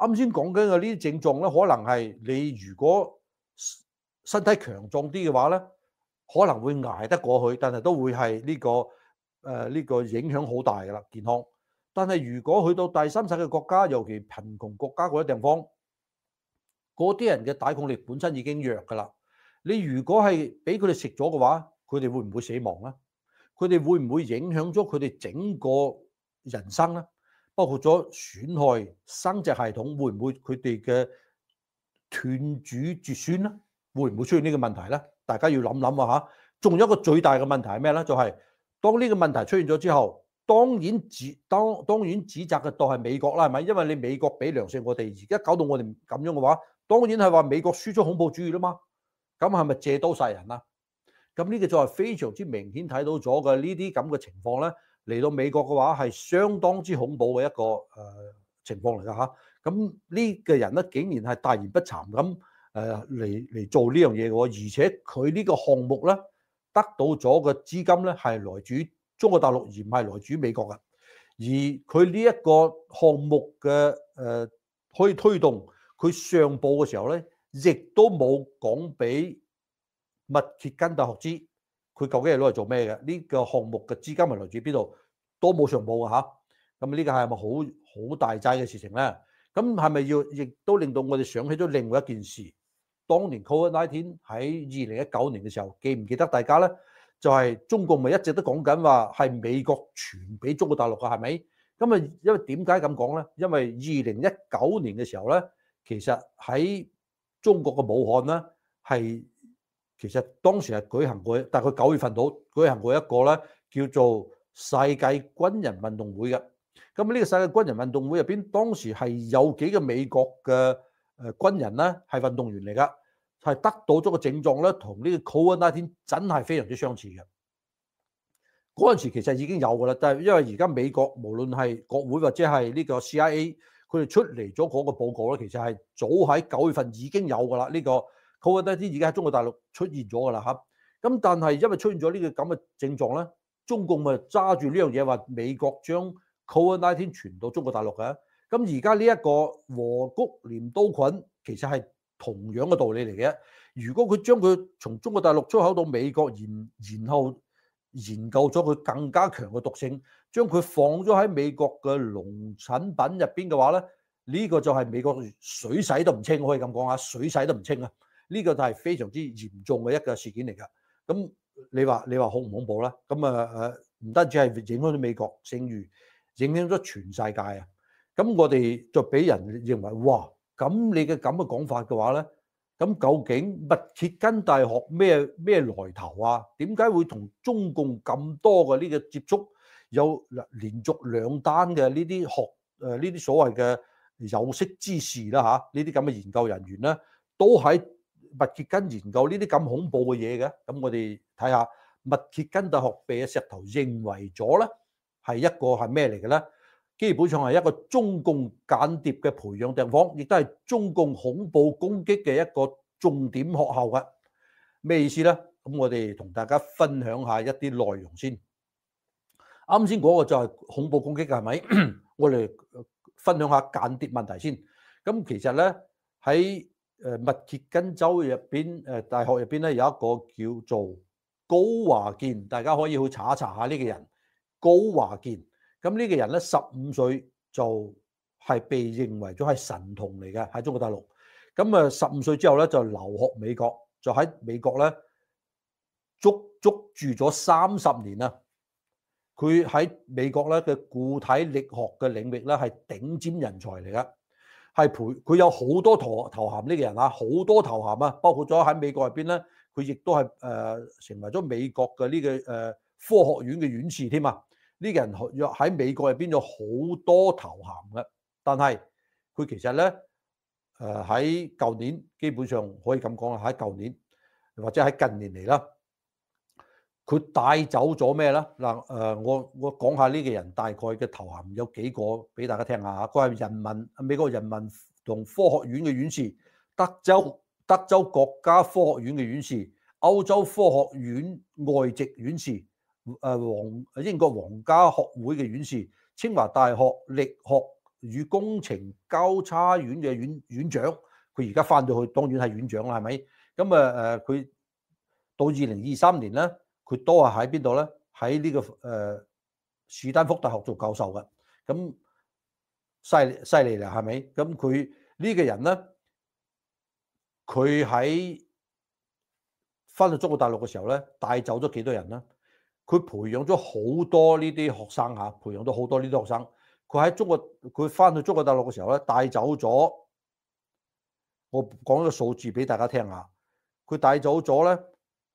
啱先講緊嘅呢啲症狀咧，可能係你如果身體強壯啲嘅話咧，可能會捱得過去，但係都會係呢個影響好大㗎啦，健康。但係如果去到第三世界國家，尤其貧窮國家嗰啲地方，嗰啲人嘅抵抗力本身已經弱㗎啦。你如果係俾佢哋食咗嘅話，佢哋會唔會死亡咧？佢哋會唔會影響咗佢哋整個人生咧？包括咗損害生殖系統，會唔會佢哋嘅斷主絕孫咧？會唔會出現呢個問題咧？大家要諗諗啊嚇！仲有一個最大嘅問題係咩咧？就係當呢個問題出現咗之後，當然指責嘅當係美國啦，係咪？因為你美國俾糧食我哋，而家搞到我哋咁樣嘅話，當然係話美國輸出恐怖主義啦嘛。咁係咪借刀殺人啊？咁呢個就係非常之明顯睇到咗嘅呢啲咁嘅情況咧，嚟到美國嘅話係相當之恐怖嘅一個情況嚟㗎嚇。咁呢個人咧竟然係大言不慚咁嚟做呢樣嘢嘅喎，而且佢呢個項目咧得到咗嘅資金咧係來自中國大陸，而唔係來自美國嘅。而佢呢一個項目嘅可以推動佢上報嘅時候咧，亦都冇講俾密歇根大學知佢究竟係攞嚟做咩嘅？呢個項目嘅資金係來自邊度都冇上報嘅嚇。咁呢個係咪好大劑嘅事情咧？咁係咪亦都令到我哋想起咗另外一件事？當年 COVID-19 喺2019年嘅時候，記唔記得大家咧？就係中共咪一直都講緊話係美國傳俾中國大陸嘅，係咪？咁啊，因為點解咁講咧？因為2019年嘅時候咧，其實喺中國嘅武漢咧係。其實當時係舉行過，大概9月份度舉行過一個咧叫做世界軍人運動會嘅。咁呢個世界軍人運動會入邊，當時係有幾個美國嘅軍人咧係運動員嚟㗎，係得到咗個症狀咧，同呢個 COVID-19 真係非常之相似嘅。嗰陣時其實已經有㗎啦，但係因為而家美國無論係國會或者係呢個 CIA，佢哋出嚟咗嗰個報告咧，其實係早喺9月份已經有㗎啦，呢個。COVID-19 而家喺中國大陸出現咗㗎啦嚇，咁但係因為出現咗呢個咁嘅症狀咧，中共咪揸住呢樣嘢話美國將 COVID-19 傳到中國大陸嘅，咁而家呢一個和谷鐮刀菌其實係同樣嘅道理嚟嘅。如果佢將佢從中國大陸出口到美國，然後研究咗佢更加強嘅毒性，將佢放咗喺美國嘅農產品入邊嘅話咧，呢個就係美國水洗都唔清，可以咁講下，水洗都唔清啊！呢個就係非常之嚴重嘅一個事件嚟㗎。咁你話恐唔恐怖咧？咁唔單止係影響咗美國，正如影響咗全世界啊。咁我哋就俾人認為，哇！咁你嘅咁嘅講法嘅話咧，咁究竟密歇根大學咩來頭啊？點解會同中共咁多嘅呢個接觸？有連續2單嘅呢啲呢啲所謂嘅有識之士啦嚇，呢啲咁嘅研究人員咧，都喺密歇根研究呢啲咁恐怖嘅嘢嘅。咁我哋睇下密歇根大學被石頭認為咗咧係一個係咩嚟嘅咧？基本上係一個中共間諜嘅培養地方，亦都係中共恐怖攻擊嘅一個重點學校嘅。咩意思咧？咁我哋同大家分享下一啲內容先。啱先嗰個就係恐怖攻擊嘅，係咪？我哋分享下間諜問題先。咁其實咧喺密歇根州入邊大學入邊咧有一個叫做高華健，大家可以去查一查下呢個人高華健。咁呢個人咧15歲就係被認為咗係神童嚟嘅喺中國大陸。咁15歲之後咧就留學美國，就喺美國咧足住咗30年啦。佢喺美國咧嘅固體力學嘅領域咧係頂尖人才嚟噶，佢有好多頭銜，呢個人啊，好多頭銜啊，包括咗喺美國入邊咧，佢亦都係成為咗美國嘅呢個科學院嘅院士添啊。呢個人喺美國入邊有好多頭銜嘅，但係佢其實咧喺舊年基本上可以咁講啦，喺舊年或者喺近年嚟啦。佢帶走咗咩咧？嗱，我講下呢個人大概嘅頭銜有幾個俾大家聽下。佢係美國人民同科學院嘅院士，德州國家科學院嘅院士，歐洲科學院外籍院士，英國皇家學會嘅院士，清華大學力學與工程交叉院嘅院長，佢而家翻到去當然係院長啦，係咪？咁佢到2023年咧，佢都係喺邊度咧？喺呢個史丹福大學做教授嘅，咁犀利啦，係咪？咁佢呢個人咧，佢喺翻到中國大陸嘅時候咧，帶走咗幾多人咧？佢培養咗好多呢啲學生嚇，培養咗好多呢啲學生。佢翻去中國大陸嘅時候咧，帶走咗，我講一個數字俾大家聽下。佢帶走咗咧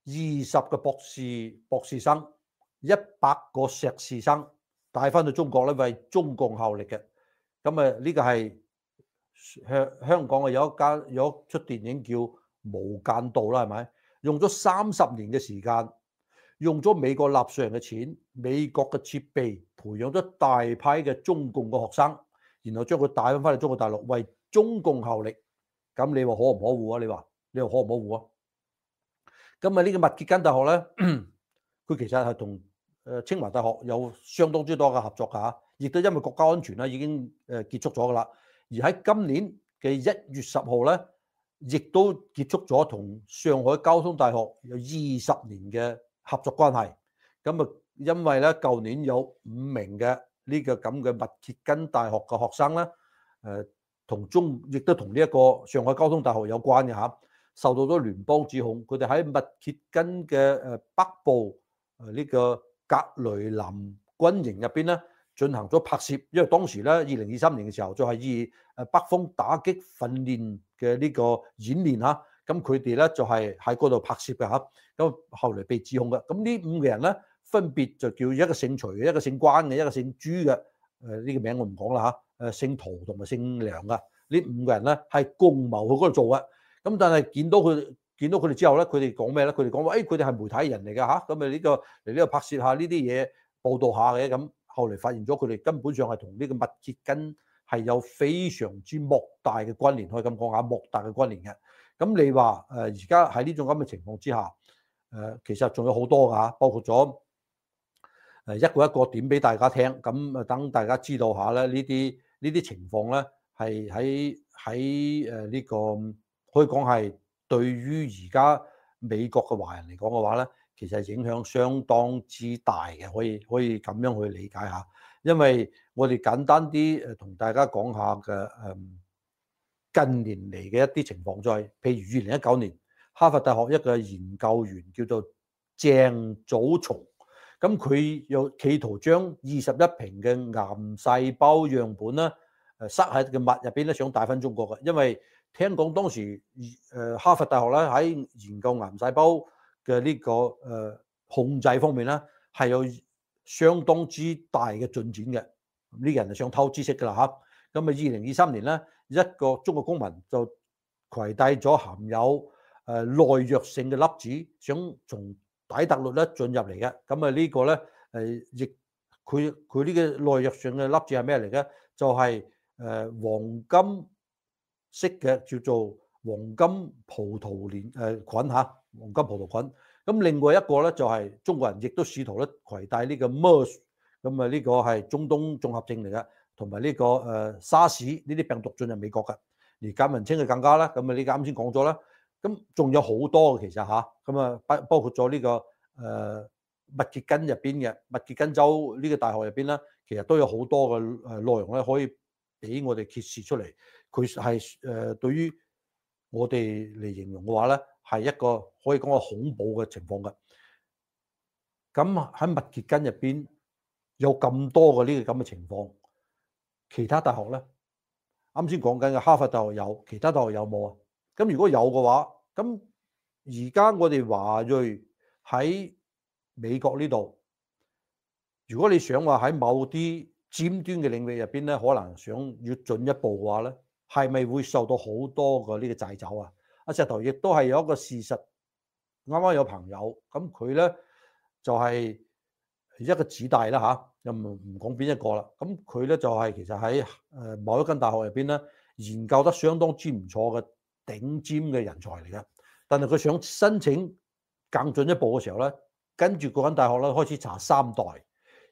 20個博士生，100個碩士生，帶翻到中國咧為中共效力嘅。咁呢個係香港有一出電影叫《無間道》啦，係咪？用咗30年嘅時間，用咗美國納稅人嘅錢、美國嘅設備，培養咗大批嘅中共嘅學生，然後將佢帶翻去中國大陸為中共效力。咁你話可唔可惡啊？你話可唔可惡啊？咁呢個密歇根大學咧，佢其實係同清華大學有相當之多嘅合作㗎，亦都因為國家安全咧已經結束咗㗎啦。而喺今年嘅1月10號咧，亦都結束咗同上海交通大學有20年嘅合作關係。咁因為咧舊年有5名嘅呢個咁嘅密歇根大學嘅學生咧，亦都同呢一個上海交通大學有關嘅嚇，受到咗聯邦指控，佢哋喺密歇根嘅北部呢個格雷林軍營入邊咧進行咗拍攝，因為當時咧2023年嘅時候就係以北風打擊訓練嘅呢個演練嚇，咁佢哋咧就係喺嗰度拍攝嘅嚇，咁後嚟被指控嘅。咁呢5個人咧分別就叫一個姓徐嘅，一個姓關嘅，一個姓朱嘅，呢個名我唔講啦嚇，姓陶同埋姓梁嘅，呢5個人咧係共謀去嗰度做嘅。咁但係見到佢哋之後咧，佢哋講咩咧？佢哋講話誒，佢哋係媒體人嚟㗎嚇，咁呢個嚟呢度拍攝下呢啲嘢，報導下嘅。咁後嚟發現咗佢哋根本上係同呢個密歇根係有非常之莫大嘅關聯，可以咁講下，莫大嘅關聯嘅。咁你話而家喺呢種咁嘅情況之下，其實仲有好多㗎，包括咗一個一個點俾大家聽，咁等大家知道下咧呢啲情況咧係喺呢個。可以講係對於而家美國嘅華人嚟講嘅話咧，其實影響相當之大嘅，可以咁樣去理解下。因為我哋簡單啲同大家講下嘅近年嚟嘅一啲情況，就係譬如2019年哈佛大學一個研究員叫做鄭祖松，咁佢又企圖將21瓶嘅癌細胞樣本咧塞喺個襪入邊咧，想帶翻中國嘅，因為聽講當時哈佛大學咧喺研究癌細胞嘅呢個控制方面咧係有相當之大嘅進展嘅。呢個人就想偷知識㗎啦嚇。咁2023年咧，一個中國公民就攜帶咗含有耐藥性嘅粒子，想從底特律咧進入嚟嘅。咁呢個咧亦佢呢個耐藥性嘅粒子係咩嚟嘅？就係黃金色嘅叫做黃金葡萄鏈菌嚇，黃金葡萄菌。咁另外一個咧就係中國人亦都試圖咧攜帶呢個 MERS， 咁呢個係中東綜合症嚟嘅，同埋呢個SARS 呢啲病毒進入美國嘅。而簡文清嘅更加啦，咁呢個啱先講咗啦。咁仲有好多嘅其實嚇，咁包括咗呢個密歇根入邊嘅密歇根州呢個大學入邊咧，其實都有好多嘅內容咧可以俾我哋揭示出嚟。佢係對於我哋嚟形容嘅話咧，係一個可以講係恐怖嘅情況嘅。咁喺密歇根入邊有咁多嘅呢個咁嘅情況，其他大學咧，啱先講緊嘅哈佛大學有，其他大學有冇啊？咁如果有嘅話，咁而家我哋華裔喺美國呢度，如果你想話喺某啲尖端嘅領域入邊咧，可能想要進一步嘅話咧，係咪會受到好多嘅呢個掣肘啊？阿石頭亦都係有一個事實，啱啱有朋友咁佢咧就係一個子弟啦嚇，又唔講邊一個啦。咁佢咧就係其實喺某一間大學入邊咧研究得相當之唔錯嘅頂尖嘅人才嚟嘅，但係佢想申請更進一步嘅時候咧，跟住嗰間大學咧開始查3代，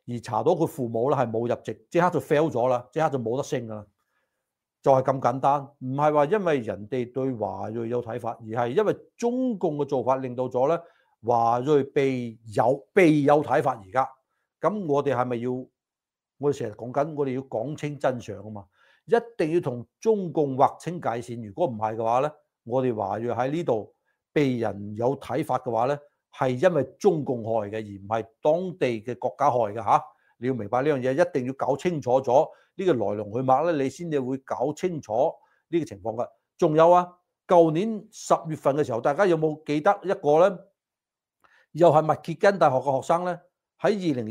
而查到佢父母咧係冇入籍，即刻就 fail 咗啦，即刻就冇得升噶啦，就係咁簡單。唔係話因為人哋對華裔有睇法，而係因為中共嘅做法令到咗咧華裔被有睇法。而家咁我哋係咪要？我哋成日講緊，我哋要講清真相啊嘛，一定要同中共劃清界線。如果唔係嘅話咧，我哋華裔喺呢度被人有睇法嘅話咧，係因為中共害嘅，而唔係當地嘅國家害嘅嚇。你要明白呢樣嘢，一定要搞清楚咗呢個來龍去脈咧，你先至會搞清楚呢個情況㗎。仲有啊，舊年10月份嘅時候，大家有冇記得一個咧？又係密歇根大學嘅學生咧？喺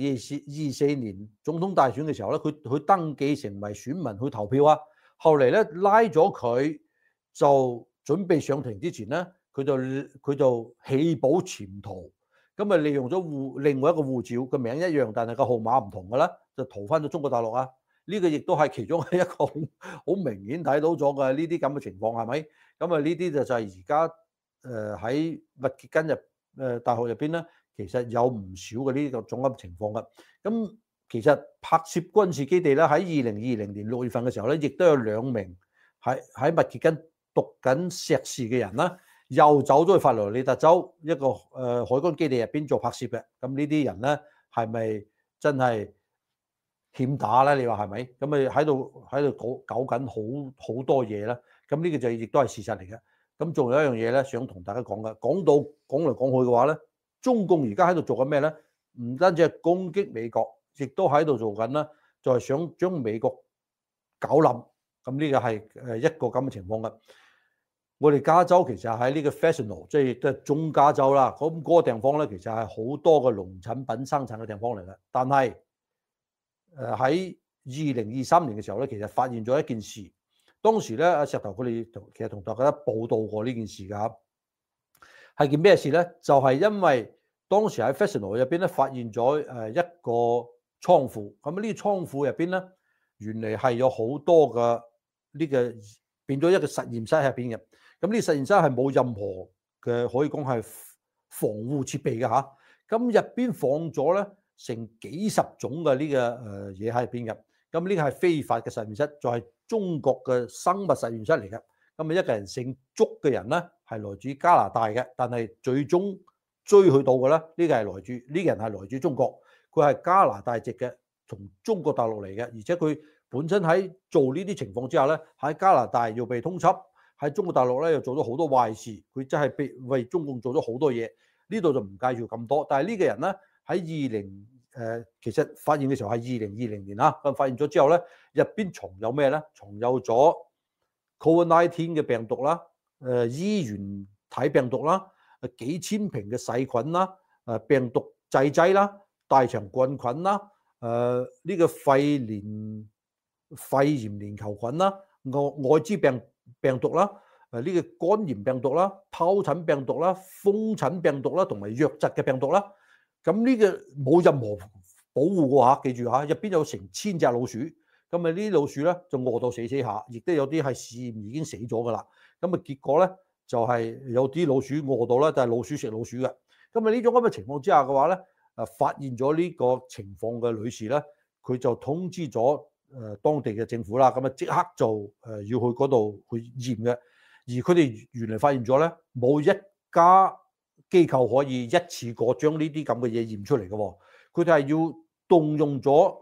2024年總統大選嘅時候咧，佢登記成為選民去投票啊。後嚟咧拉咗佢，就準備上庭之前咧，佢就棄保潛逃，咁啊利用咗另外一個護照個名一樣，但係個號碼唔同嘅啦，就逃翻咗中國大陸啊。呢個亦都係其中一個好明顯睇到咗嘅呢啲咁嘅情況係咪？咁啊呢啲就係而家喺密歇根大學入邊咧。其實有唔少嘅呢個種咁情況㗎。咁其實拍攝軍事基地咧，喺2020年6月份嘅時候咧，亦都有2名喺密歇根讀緊碩士嘅人啦，又走咗去佛羅里達州一個海軍基地入邊做拍攝嘅。咁呢啲人咧係咪真係欠打咧？你話係咪？咁咪喺度搞緊好多嘢啦。咁呢個就亦都係事實嚟嘅。咁仲有一樣嘢咧，想同大家講嘅，講嚟講去嘅話咧。中共而家喺度做緊咩咧？唔單止係攻擊美國，亦都喺度做緊啦，就係想將美國搞冧。咁呢個係一個咁嘅情況㗎。我哋加州其實喺呢個 Fresno，即係都係中加州啦。咁嗰個地方咧，其實係好多嘅農產品生產嘅地方嚟嘅。但係喺2023年嘅時候咧，其實發現咗一件事。當時咧，阿石頭佢哋其實同大家報道過呢件事㗎。係件咩事咧？就係因為當時喺 Fresno 入邊咧發現咗一個倉庫，咁呢個倉庫入邊咧原嚟係有好多嘅呢個變咗一個實驗室入邊嘅。咁呢個實驗室係冇任何嘅可以講係防護設備嘅嚇。咁入邊放咗咧成幾十種嘅呢個嘢喺入邊嘅。咁呢個係非法嘅實驗室，就係中國嘅生物實驗室嚟嘅。咁啊一個人姓祝嘅人咧，係來自加拿大嘅，但係最終追去到嘅咧，呢個係呢個人係來自中國，佢係加拿大籍嘅，從中國大陸嚟嘅，而且佢本身喺做呢啲情況之下咧，喺加拿大又被通緝，喺中國大陸咧又做咗好多壞事，佢真係為中共做咗好多嘢。呢度就唔介紹咁多，但係呢個人咧喺其實發現嘅時候係2020年啦，咁發現咗之後咧，入邊藏有咩咧？藏有咗 COVID-19 嘅病毒啦。衣原體病毒啦，幾千瓶嘅細菌啦，病毒製劑啦，大腸桿菌啦，呢個肺炎鏈球菌啦，艾滋病毒啦，呢個肝炎病毒啦，疱疹病毒啦，風疹病毒啦，同埋瘧疾嘅病毒啦。咁呢個冇任何保護嘅嚇，記住嚇，入邊有成1000隻老鼠。咁啊呢啲老鼠咧就餓到死下，亦都有啲係試驗已經死咗噶啦。咁啊結果咧就係有啲老鼠餓到咧，就係老鼠食老鼠嘅。咁啊呢種咁嘅情況之下嘅話咧，發現咗呢個情況嘅女士咧，佢就通知咗當地嘅政府啦。咁啊即刻就要去嗰度去驗嘅。而佢哋原來發現咗咧，冇一家機構可以一次過將呢啲咁嘅嘢驗出嚟嘅喎。佢哋係要動用咗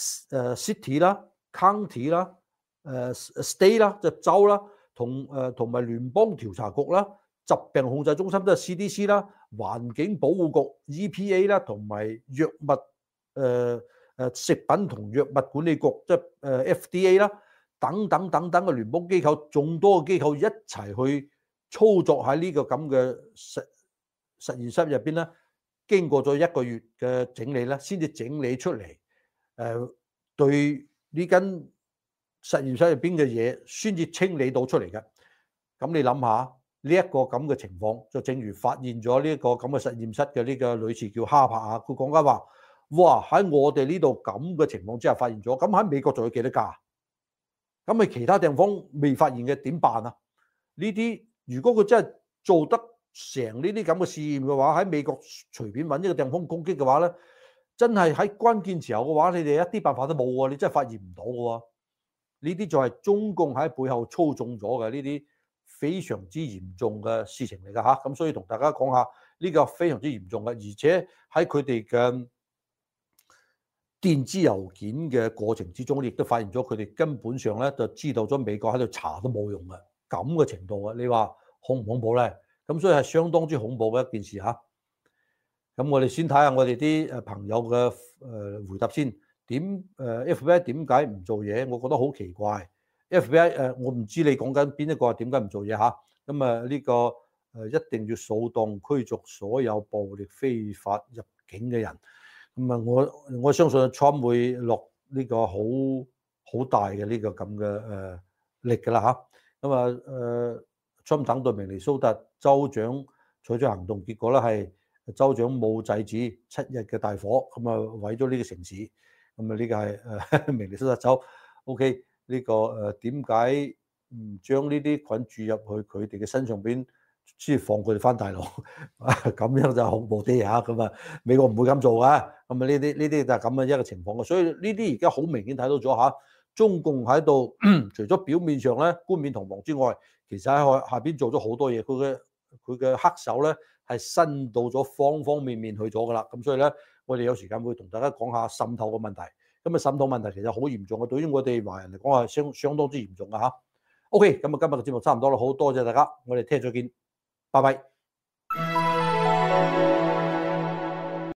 city 啦、county 啦、state 啦，即係州啦，同埋聯邦調查局啦、疾病控制中心即係 CDC 啦、環境保護局 EPA 啦，同埋藥物食品同藥物管理局即係FDA 啦，等等嘅聯邦機構，眾多嘅機構一齊去操作喺呢個咁嘅實驗室入邊咧，經過咗1個月嘅整理咧，先至整理出嚟。對呢間實驗室入邊嘅嘢，先至清理到出嚟嘅。咁你諗下呢一個咁嘅情況，就正如發現咗呢一個咁嘅實驗室嘅呢個女士叫哈柏啊，佢講緊話：哇！喺我哋呢度咁嘅情況之下發現咗，咁喺美國仲有幾多家？咁咪其他地方未發現嘅點辦啊？呢啲如果佢真係做得成呢啲咁嘅試驗嘅話，喺美國隨便揾一個地方攻擊嘅話咧， 真係喺關鍵時候嘅話，你哋一啲辦法都冇喎，你真係發現唔到嘅喎。呢啲就係中共喺背後操縱咗嘅呢啲非常之嚴重嘅事情嚟㗎嚇。咁所以同大家講下呢個非常之嚴重嘅，而且喺佢哋嘅電子郵件嘅過程之中，亦都發現咗佢哋根本上咧就知道咗美國喺度查都冇用嘅咁嘅程度啊！你話恐唔恐怖咧？咁所以係相當之恐怖嘅一件事嚇。咁我哋先睇下我哋啲朋友嘅回答先。FBI 點解唔做嘢？我覺得好奇怪。FBI 我唔知你講緊邊一個點解唔做嘢嚇。咁呢個一定要掃蕩驅逐所有暴力非法入境嘅人。咁我相信 Trump 會落呢個好大嘅呢個咁嘅力㗎啦嚇。Trump 等到明尼蘇達州長採取行動，結果咧係州長冇制止7日嘅大火，毀咗呢個城市。呢個係明尼蘇達州。OK， 呢個點解唔將呢啲菌注入去佢哋嘅身上邊？先放佢哋翻大陸，咁樣就恐怖啲嚇。美國唔會咁做㗎。呢啲就係咁嘅一個情況嘅。所以呢啲而家好明顯睇到咗嚇，中共喺度除咗表面上咧冠冕堂皇之外，其實喺下邊做咗好多嘢。佢嘅黑手咧係伸到咗方方面面去咗㗎啦。咁所以咧，我哋有時間會同大家講下滲透嘅問題。滲透問題其實好嚴重嘅，對於我哋華人嚟講係相當之嚴重嘅嚇。OK，今日嘅節目差唔多啦，好多謝大家，我哋聽日再見。拜拜。